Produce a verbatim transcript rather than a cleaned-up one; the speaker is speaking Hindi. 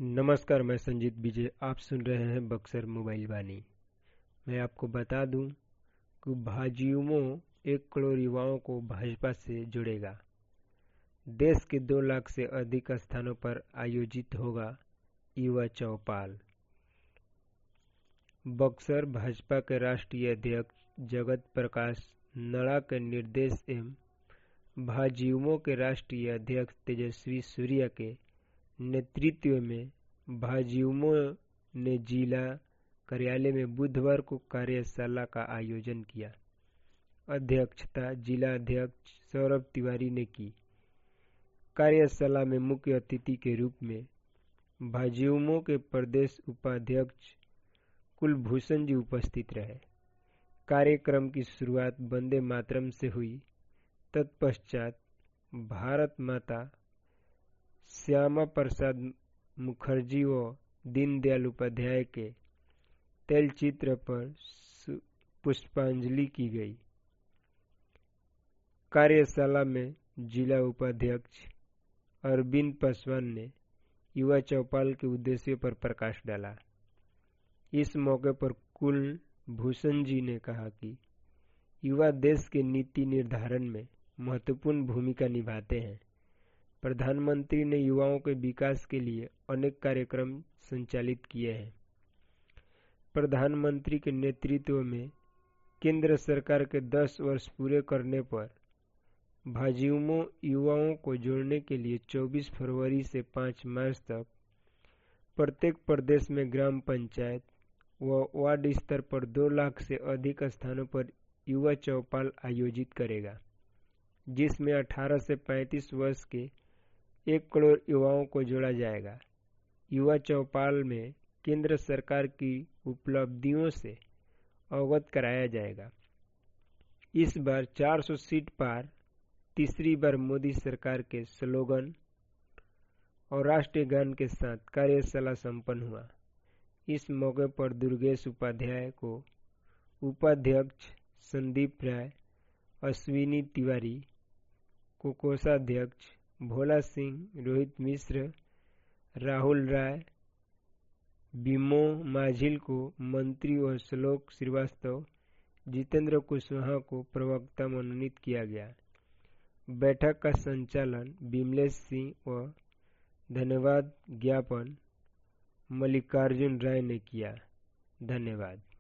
नमस्कार, मैं संजीत विजय। आप सुन रहे हैं बक्सर मोबाइल वाणी। मैं आपको बता दूं कि भाजयुमो एक करोड़ युवाओं को भाजपा से जुड़ेगा। देश के दो लाख से अधिक स्थानों पर आयोजित होगा युवा चौपाल। बक्सर भाजपा के राष्ट्रीय अध्यक्ष जगत प्रकाश नड्डा के निर्देश एवं भाजयुमो के राष्ट्रीय अध्यक्ष तेजस्वी सूर्या के नेतृत्व में भाजयुमो ने जिला कार्यालय में बुधवार को कार्यशाला का आयोजन किया। अध्यक्षता जिला अध्यक्ष सौरभ तिवारी ने की। कार्यशाला में मुख्य अतिथि के रूप में भाजयुमो के प्रदेश उपाध्यक्ष कुलभूषण जी उपस्थित रहे। कार्यक्रम की शुरुआत वंदे मातरम से हुई। तत्पश्चात भारत माता श्यामा प्रसाद मुखर्जी व दीनदयाल उपाध्याय के तैलचित्र पर पुष्पांजलि की गई। कार्यशाला में जिला उपाध्यक्ष अरविंद पासवान ने युवा चौपाल के उद्देश्य पर प्रकाश डाला। इस मौके पर कुलभूषण जी ने कहा कि युवा देश के नीति निर्धारण में महत्वपूर्ण भूमिका निभाते हैं। प्रधानमंत्री ने युवाओं के विकास के लिए अनेक कार्यक्रम संचालित किए हैं। प्रधानमंत्री के नेतृत्व में केंद्र सरकार के दस वर्ष पूरे करने पर भाजयुमो युवाओं को जोड़ने के लिए चौबीस फरवरी से पाँच मार्च तक प्रत्येक प्रदेश में ग्राम पंचायत व वार्ड स्तर पर दो लाख से अधिक स्थानों पर युवा चौपाल आयोजित करेगा, जिसमें अठारह से पैंतीस वर्ष के एक करोड़ युवाओं को जोड़ा जाएगा। युवा चौपाल में केंद्र सरकार की उपलब्धियों से अवगत कराया जाएगा। इस बार चार सौ सीट पार तीसरी बार मोदी सरकार के स्लोगन और राष्ट्रीय गान के साथ कार्यशाला संपन्न हुआ। इस मौके पर दुर्गेश उपाध्याय को उपाध्यक्ष, संदीप राय, अश्विनी तिवारी को कोषाध्यक्ष, भोला सिंह, रोहित मिश्र, राहुल राय, बिमो माझिल को मंत्री और श्लोक श्रीवास्तव, जितेंद्र कुशवाहा को प्रवक्ता मनोनीत किया गया। बैठक का संचालन विमलेश सिंह व धन्यवाद ज्ञापन मल्लिकार्जुन राय ने किया। धन्यवाद।